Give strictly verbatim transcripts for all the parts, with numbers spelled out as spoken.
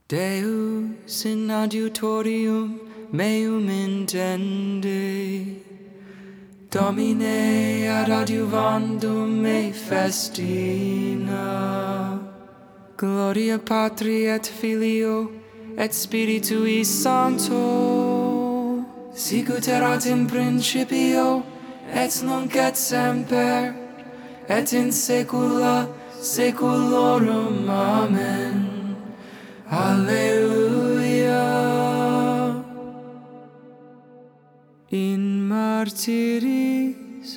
Deus in adiutorium meum intende, Domine ad adiuvandum me festina. Gloria Patri et Filio et Spiritui Sancto, sicut erat in principio et nunc et semper et in saecula saeculorum. Amen. Alleluia. In martyris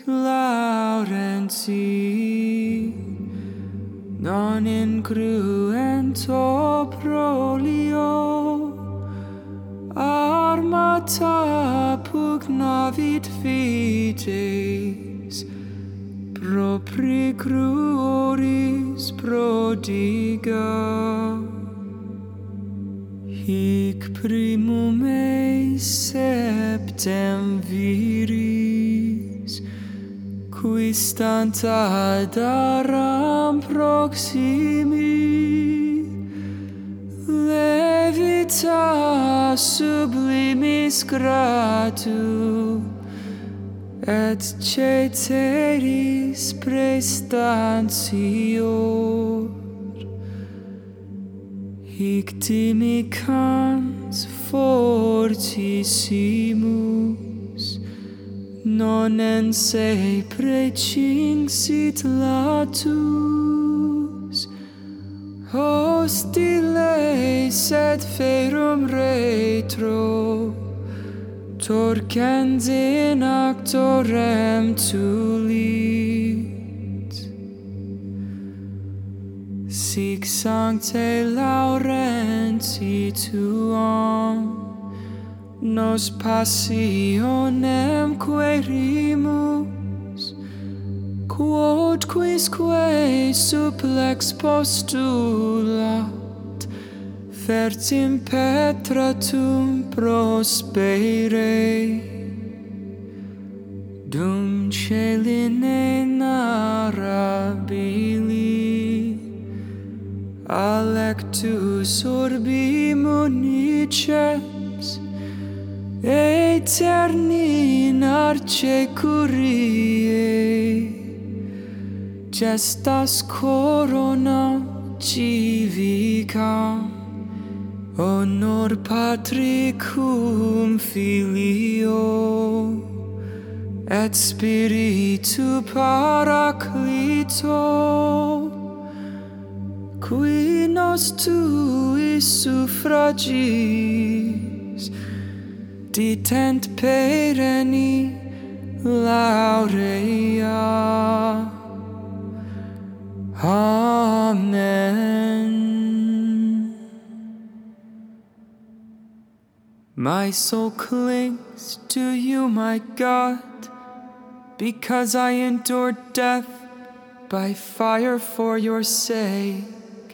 Laurenti non incruento prolio, armata pugnavit fides, propri cruoris prodiga. Hic primum eis septem viris, qui stant ad aram proximi, levita sublimis gratu, et ceteris prestantior. Hic timicans fortissimus, non en se precinxit latus, hostiles et ferum retro, torquens in actorem tulit. Sic Sancte Laurenti tuam, nos passionem querimus, quod quisque supplex postulat, fertim petratum prospere, dum celine narrabili, alectus orbi municeps, aeterni narce curiae, gestas corona civicam, honor Patri cum Filio, et Spiritu Paraclito, qui nos tuis suffragis ditent perenne laurea. Amen. My soul clings to you, my God, because I endured death by fire for your sake.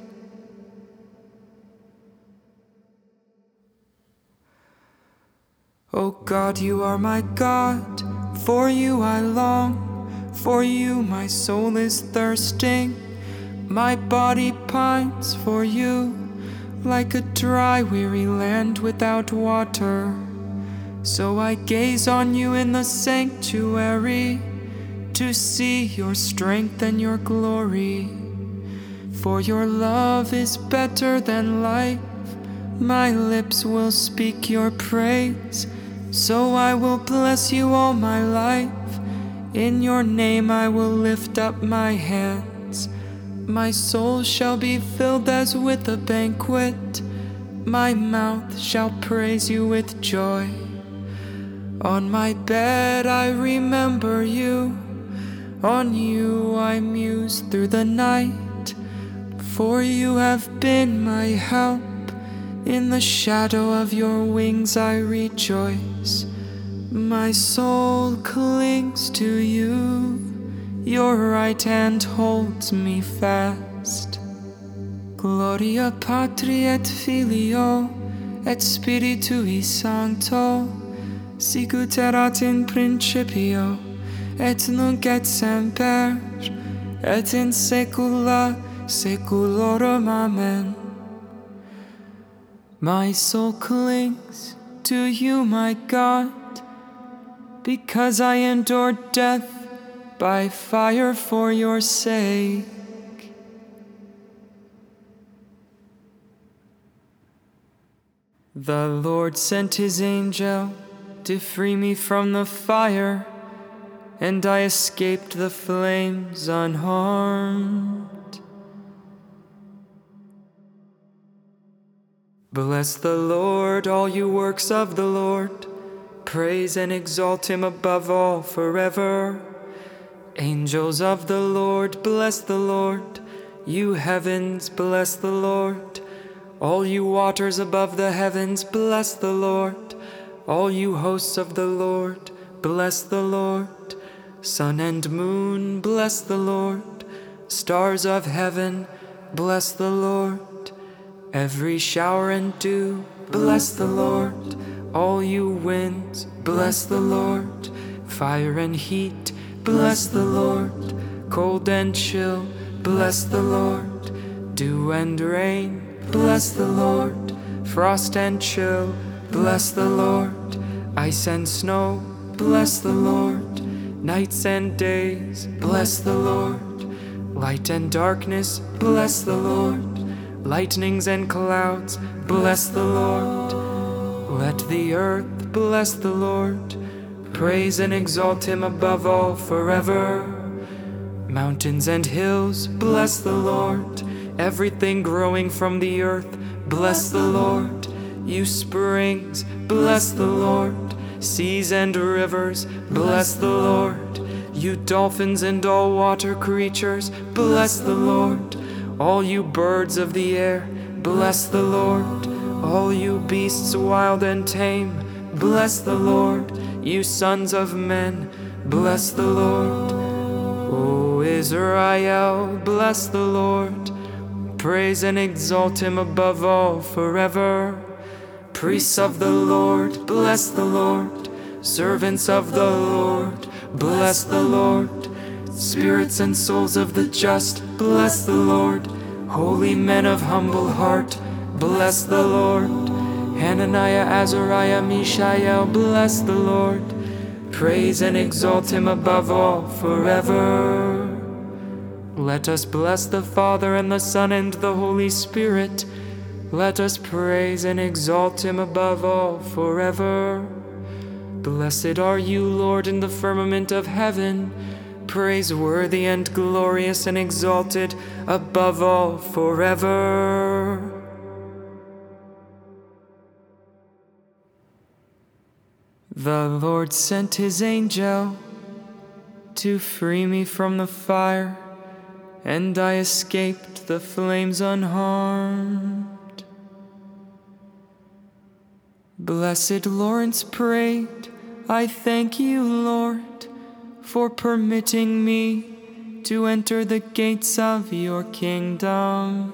O God, you are my God, for you I long, for you my soul is thirsting, my body pines for you, like a dry, weary land without water. So I gaze on you in the sanctuary, to see your strength and your glory. For your love is better than life, my lips will speak your praise. So I will bless you all my life, in your name I will lift up my hands. My soul shall be filled as with a banquet, my mouth shall praise you with joy. On my bed I remember you, on you I muse through the night, for you have been my help. In the shadow of your wings I rejoice. My soul clings to you, your right hand holds me fast. Gloria Patri et Filio et Spiritui Sancto, sicut erat in principio et nunc et semper et in saecula saeculorum. Amen. My soul clings to you, my God, because I endured death by fire for your sake. The Lord sent his angel to free me from the fire, and I escaped the flames unharmed. Bless the Lord, all you works of the Lord. Praise and exalt him above all forever. Angels of the Lord, bless the Lord. You heavens, bless the Lord. All you waters above the heavens, bless the Lord. All you hosts of the Lord, bless the Lord. Sun and moon, bless the Lord. Stars of heaven, bless the Lord. Every shower and dew, bless the Lord. All you winds, bless the Lord. Fire and heat, bless the Lord. Cold and chill, bless the Lord. Dew and rain, bless the Lord. Frost and chill, bless the Lord. Ice and snow, bless the Lord. Nights and days, bless the Lord. Light and darkness, bless the Lord. Lightnings and clouds, bless the Lord. Let the earth bless the Lord. Praise and exalt him above all forever. Mountains and hills, bless the Lord. Everything growing from the earth, bless the Lord. You springs, bless the Lord. Seas and rivers, bless the Lord. You dolphins and all water creatures, bless the Lord. All you birds of the air, bless the Lord. All you beasts wild and tame, bless the Lord. You sons of men, bless the Lord. O Israel, bless the Lord. Praise and exalt him above all forever. Priests of the Lord, bless the Lord. Servants of the Lord, bless the Lord. Spirits and souls of the just, bless the Lord. Holy men of humble heart, bless the Lord. Hananiah, Azariah, Mishael, bless the Lord. Praise and exalt him above all forever. Let us bless the Father and the Son and the Holy Spirit. Let us praise and exalt him above all forever. Blessed are you, Lord, in the firmament of heaven, praiseworthy and glorious and exalted above all forever. The Lord sent his angel to free me from the fire, and I escaped the flames unharmed. Blessed Lawrence prayed, I thank you, Lord, for permitting me to enter the gates of your kingdom.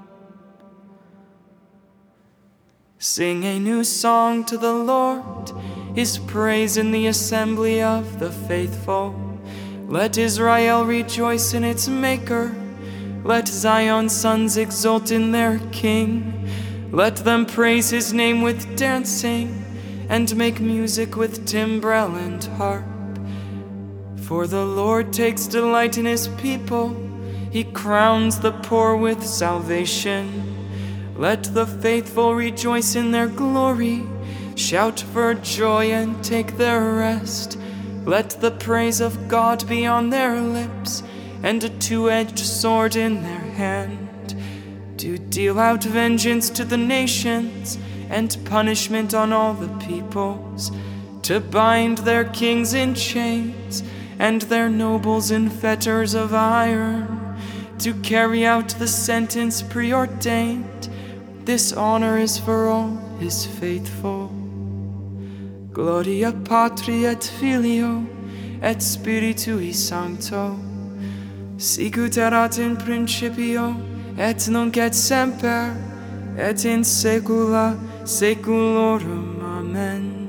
Sing a new song to the Lord, his praise in the assembly of the faithful. Let Israel rejoice in its Maker. Let Zion's sons exult in their King. Let them praise his name with dancing, and make music with timbrel and harp. For the Lord takes delight in his people. He crowns the poor with salvation. Let the faithful rejoice in their glory. Shout for joy and take their rest. Let the praise of God be on their lips, and a two-edged sword in their hand, to deal out vengeance to the nations, and punishment on all the peoples, to bind their kings in chains, and their nobles in fetters of iron, to carry out the sentence preordained. This honor is for all his faithful. Gloria Patri et Filio et Spiritui Sancto, sicut erat in principio et nunc et semper et in saecula saeculorum. Amen.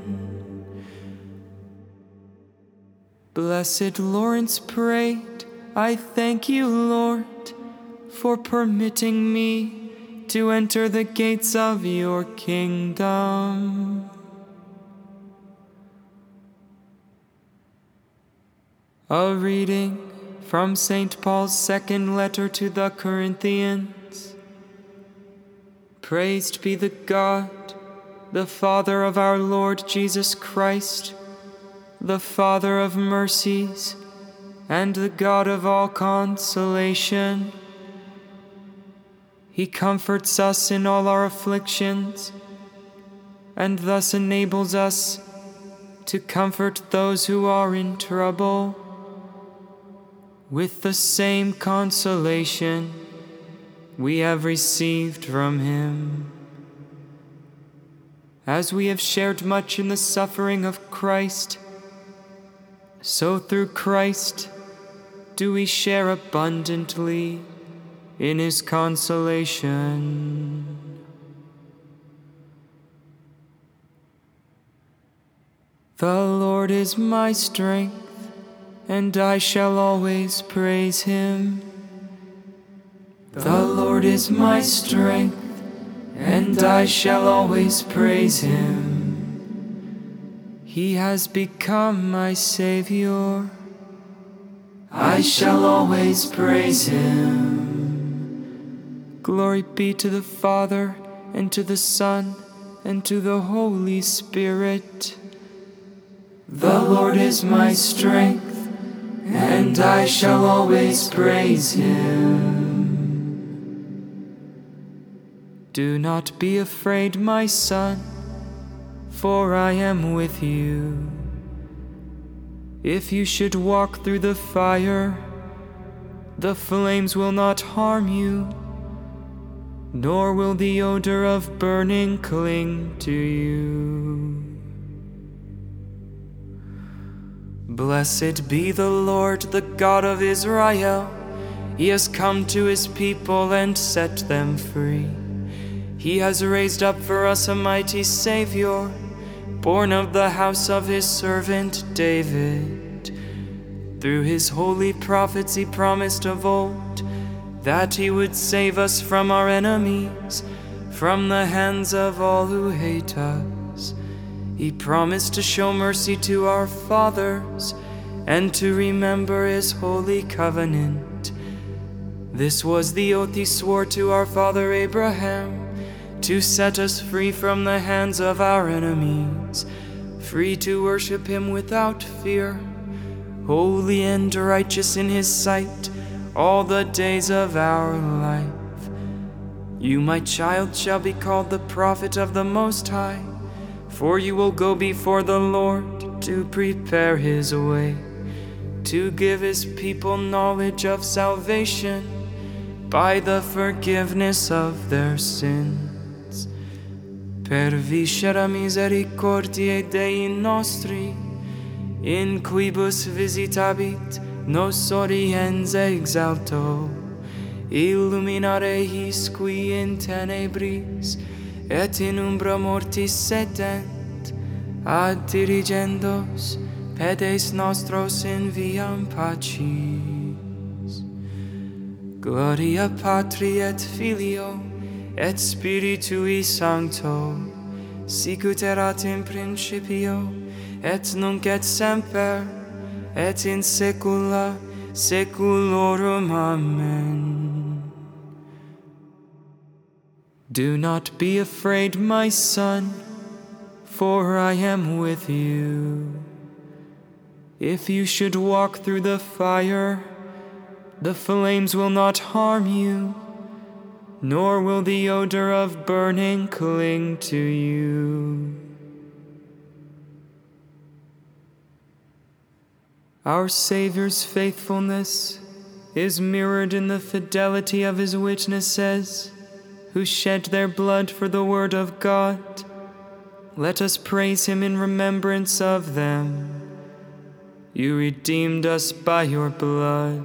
Blessed Lawrence prayed, I thank you, Lord, for permitting me to enter the gates of your kingdom. A reading from Saint Paul's second letter to the Corinthians. Praised be the God, the Father of our Lord Jesus Christ, the Father of mercies, and the God of all consolation. He comforts us in all our afflictions, and thus enables us to comfort those who are in trouble with the same consolation we have received from Him. As we have shared much in the suffering of Christ, so through Christ do we share abundantly in His consolation. The Lord is my strength, and I shall always praise Him. The Lord is my strength, and I shall always praise Him. He has become my Savior. I shall always praise Him. Glory be to the Father, and to the Son, and to the Holy Spirit. The Lord is my strength, and I shall always praise Him. Do not be afraid, my son, for I am with you. If you should walk through the fire, the flames will not harm you, nor will the odor of burning cling to you. Blessed be the Lord, the God of Israel. He has come to His people and set them free. He has raised up for us a mighty Savior, born of the house of His servant David. Through His holy prophets He promised of old that He would save us from our enemies, from the hands of all who hate us. He promised to show mercy to our fathers and to remember His holy covenant. This was the oath He swore to our father Abraham, to set us free from the hands of our enemies, free to worship Him without fear, holy and righteous in His sight all the days of our life. You, my child, shall be called the prophet of the Most High, for you will go before the Lord to prepare His way, to give His people knowledge of salvation by the forgiveness of their sins. Per viscera misericordiae Dei nostri, in quibus visitabit nos oriens exalto, illuminare his qui in tenebris et in umbra mortis setent, ad dirigendos pedes nostros in viam pacis. Gloria Patri et Filio et Spiritui Sancto, sicut erat in principio, et nunc et semper, et in saecula saeculorum. Amen. Do not be afraid, my son, for I am with you. If you should walk through the fire, the flames will not harm you, nor will the odor of burning cling to you. Our Savior's faithfulness is mirrored in the fidelity of His witnesses, who shed their blood for the word of God. Let us praise Him in remembrance of them. You redeemed us by your blood.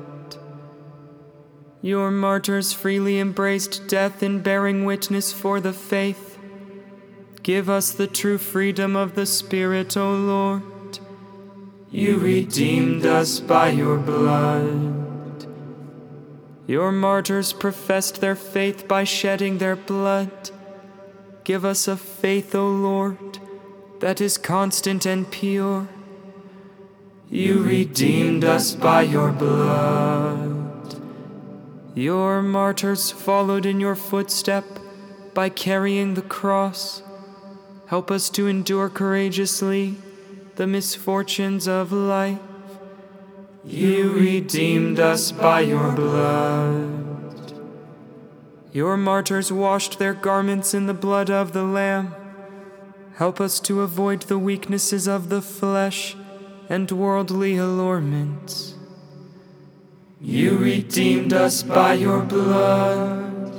Your martyrs freely embraced death in bearing witness for the faith. Give us the true freedom of the Spirit, O Lord. You redeemed us by your blood. Your martyrs professed their faith by shedding their blood. Give us a faith, O Lord, that is constant and pure. You redeemed us by your blood. Your martyrs followed in your footstep by carrying the cross. Help us to endure courageously the misfortunes of life. You redeemed us by your blood. Your martyrs washed their garments in the blood of the Lamb. Help us to avoid the weaknesses of the flesh and worldly allurements. You redeemed us by your blood.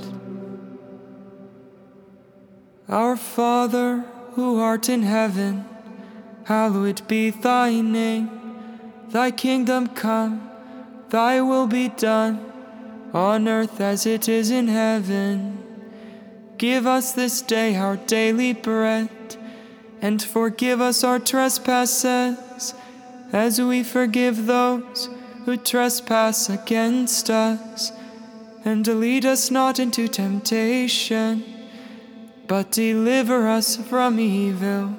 Our Father, who art in heaven, hallowed be thy name. Thy kingdom come, thy will be done, on earth as it is in heaven. Give us this day our daily bread, and forgive us our trespasses, as we forgive those who trespass against us. And lead us not into temptation, but deliver us from evil.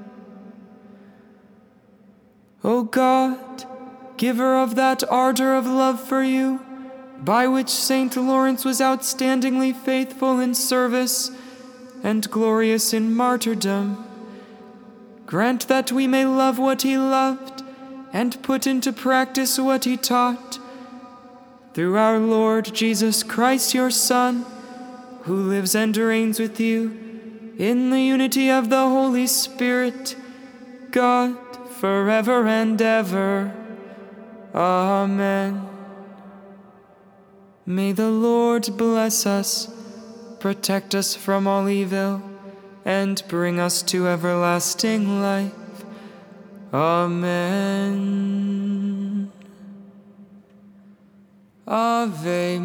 O God, giver of that ardor of love for you, by which Saint Lawrence was outstandingly faithful in service and glorious in martyrdom, grant that we may love what he loved and put into practice what he taught. Through our Lord Jesus Christ, your Son, who lives and reigns with you in the unity of the Holy Spirit, God, forever and ever. Amen. May the Lord bless us, protect us from all evil, and bring us to everlasting life. Amen. Ave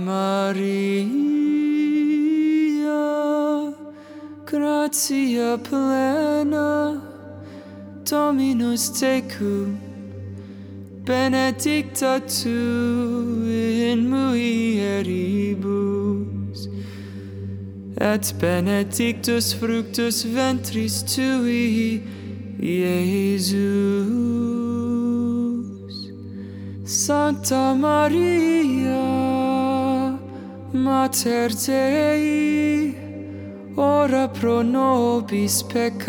Maria, gratia plena, Dominus tecum, benedicta tu in mulieribus, et benedictus fructus ventris tui, Iesus. Sancta Maria, Mater Dei, ora pro nobis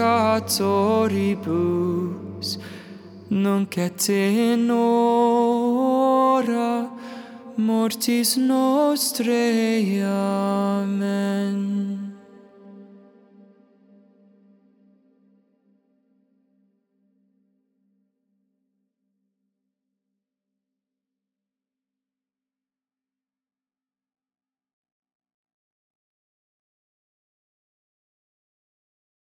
peccatoribus, nunc et in hora mortis nostrae. Amen.